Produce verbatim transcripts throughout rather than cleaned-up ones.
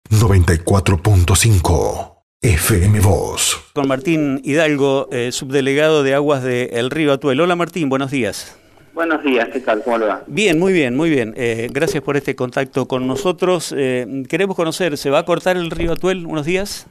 noventa y cuatro punto cinco F M Voz. Con Martín Hidalgo, eh, subdelegado de Aguas del Río Atuel. Hola Martín, buenos días. Buenos días, ¿qué tal? ¿Cómo le va? Bien, muy bien, muy bien. Eh, gracias por este contacto con nosotros. Eh, queremos conocer, ¿se va a cortar el río Atuel unos días?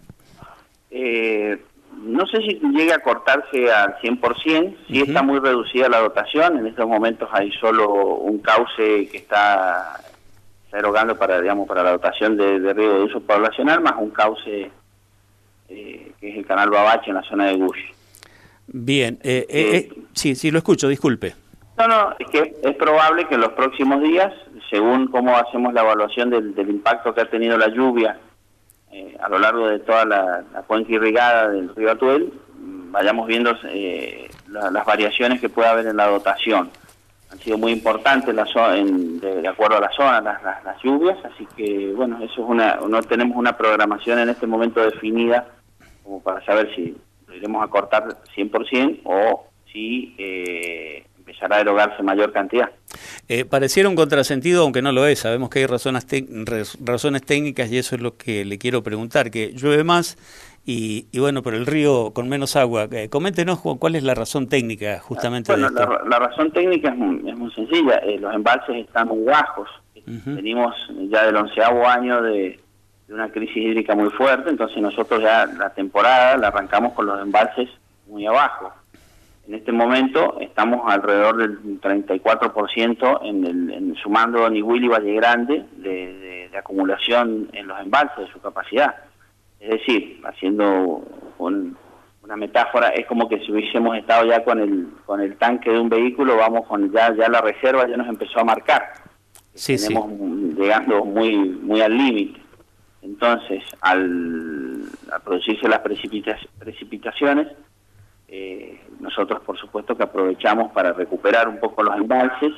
Eh, no sé si llega a cortarse al cien por ciento, sí uh-huh. Está muy reducida la dotación. En estos momentos hay solo un cauce que está, está erogando para, digamos, para la dotación de, de río de uso poblacional, más un cauce eh, que es el canal Babache en la zona de Gush. Bien, eh, eh, eh, sí, sí, lo escucho, disculpe. No, no, es que es probable que en los próximos días, según cómo hacemos la evaluación del, del impacto que ha tenido la lluvia eh, a lo largo de toda la, la cuenca irrigada del río Atuel, vayamos viendo eh, la, las variaciones que puede haber en la dotación. Han sido muy importantes la zo- en, de, de acuerdo a la zona las, las, las lluvias, así que bueno, eso es una, no tenemos una programación en este momento definida como para saber si lo iremos a cortar cien por ciento o si eh, empezará a erogarse mayor cantidad. Eh, pareciera un contrasentido, aunque no lo es. Sabemos que hay razones, te- razones técnicas y eso es lo que le quiero preguntar, que llueve más y, y bueno, pero el río con menos agua. Eh, coméntenos cuál es la razón técnica justamente bueno, de esto. La, la razón técnica es muy, es muy sencilla. Eh, los embalses están muy bajos. Uh-huh. Venimos ya del onceavo año de, de una crisis hídrica muy fuerte, entonces nosotros ya la temporada la arrancamos con los embalses muy abajo. En este momento estamos alrededor del treinta y cuatro por ciento en el, en, sumando Nihuil y Valle Grande de, de, de acumulación en los embalses de su capacidad. Es decir, haciendo un, una metáfora, es como que si hubiésemos estado ya con el con el tanque de un vehículo, vamos con ya ya la reserva ya nos empezó a marcar. Sí, Tenemos sí. llegando muy muy al límite. Entonces, al, al producirse las precipita- precipitaciones, Eh, nosotros por supuesto que aprovechamos para recuperar un poco los embalses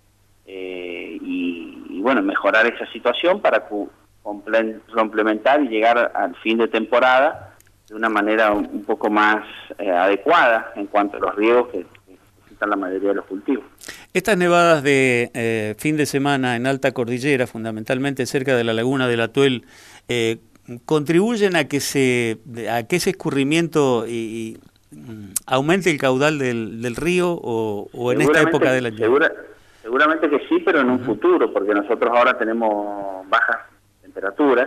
eh, y, y bueno, mejorar esa situación para cu- comple- complementar y llegar al fin de temporada de una manera un, un poco más eh, adecuada en cuanto a los riegos que, que necesitan la mayoría de los cultivos. Estas nevadas de eh, fin de semana en alta cordillera, fundamentalmente cerca de la laguna del Atuel, eh, contribuyen a que se a que ese escurrimiento y, y aumente el caudal del, del río o, o en esta época del año. Segura, seguramente que sí, pero en un uh-huh. futuro, porque nosotros ahora tenemos bajas temperaturas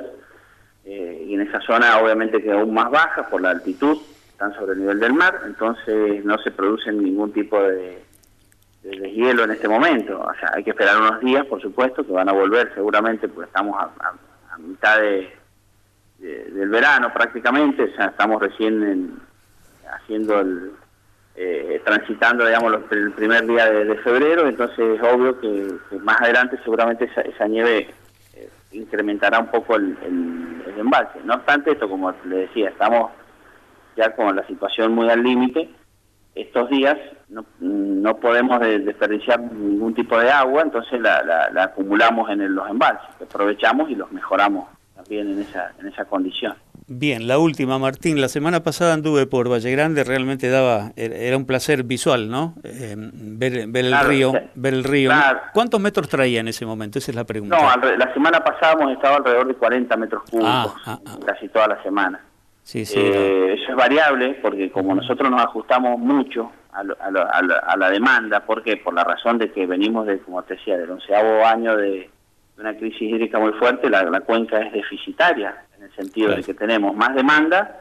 eh, y en esa zona obviamente que aún más bajas por la altitud, están sobre el nivel del mar, entonces no se produce ningún tipo de, de deshielo en este momento. O sea, hay que esperar unos días, por supuesto, que van a volver seguramente, porque estamos a, a, a mitad de, de, del verano prácticamente, o sea, estamos recién en haciendo el eh, transitando digamos los, el primer día de, de febrero, entonces es obvio que, que más adelante seguramente esa, esa nieve eh, incrementará un poco el, el, el embalse. No obstante esto, como le decía, estamos ya con la situación muy al límite. Estos días no, no podemos de, desperdiciar ningún tipo de agua, entonces la, la, la acumulamos en el, los embalses, que aprovechamos y los mejoramos también en esa en esa condición. Bien, la última, Martín. La semana pasada anduve por Valle Grande, realmente daba, era un placer visual, ¿no? Eh, ver, ver el claro, río, sí. ver el río. Claro. ¿no? ¿Cuántos metros traía en ese momento? Esa es la pregunta. No, al, la semana pasada hemos estado alrededor de cuarenta metros cúbicos, ah, ah, ah. casi toda la semana. Sí, sí. Eh, eso es variable, porque como uh-huh. nosotros nos ajustamos mucho a, lo, a, lo, a, la, a la demanda, porque por la razón de que venimos de, como te decía, del onceavo año de, de una crisis hídrica muy fuerte, la, la cuenca es deficitaria, en el sentido claro. de que tenemos más demanda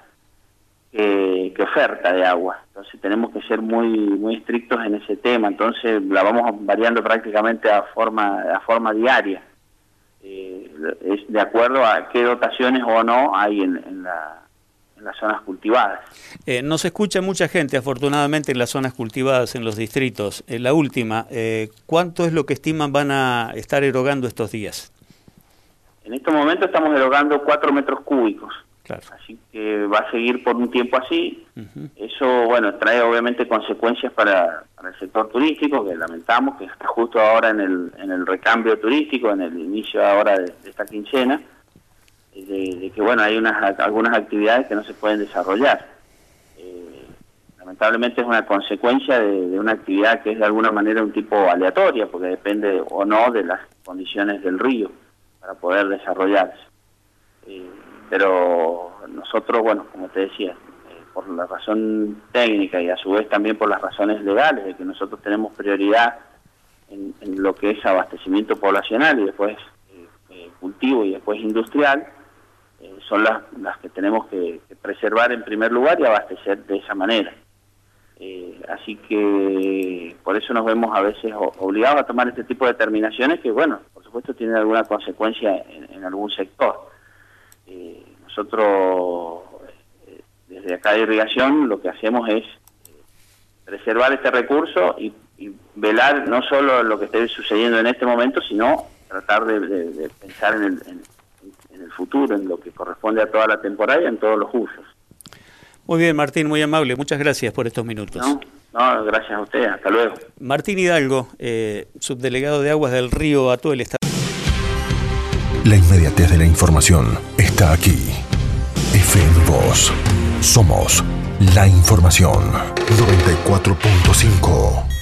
que, que oferta de agua. Entonces tenemos que ser muy muy estrictos en ese tema, entonces la vamos variando prácticamente a forma a forma diaria, eh, es de acuerdo a qué dotaciones o no hay en, en, la, en las zonas cultivadas. Eh, nos escucha mucha gente, afortunadamente, en las zonas cultivadas, en los distritos. Eh, la última, eh, ¿cuánto es lo que estiman van a estar erogando estos días? En estos momentos estamos erogando cuatro metros cúbicos, claro. Así que va a seguir por un tiempo así. Uh-huh. Eso, bueno, trae obviamente consecuencias para, para el sector turístico, que lamentamos que está justo ahora en el, en el recambio turístico, en el inicio ahora de, de esta quincena, de, de que, bueno, hay unas algunas actividades que no se pueden desarrollar. Eh, lamentablemente es una consecuencia de, de una actividad que es de alguna manera un tipo aleatoria, porque depende o no de las condiciones del río para poder desarrollarse. Eh, pero nosotros, bueno, como te decía, eh, por la razón técnica y a su vez también por las razones legales de que nosotros tenemos prioridad en, en lo que es abastecimiento poblacional y después eh, eh, cultivo y después industrial, eh, son las, las que tenemos que, que preservar en primer lugar y abastecer de esa manera. Eh, así que por eso nos vemos a veces obligados a tomar este tipo de determinaciones que, bueno, por supuesto tienen alguna consecuencia en, en algún sector. Eh, nosotros, eh, desde acá de irrigación, lo que hacemos es eh, preservar este recurso y, y velar no solo lo que esté sucediendo en este momento, sino tratar de, de, de pensar en el, en, en el futuro, en lo que corresponde a toda la temporada y en todos los usos. Muy bien, Martín, muy amable. Muchas gracias por estos minutos. No, no, gracias a usted. Hasta luego. Martín Hidalgo, eh, subdelegado de Aguas del Río Atuel. Está... La inmediatez de la información está aquí. F M Voz. Somos la información. noventa y cuatro punto cinco.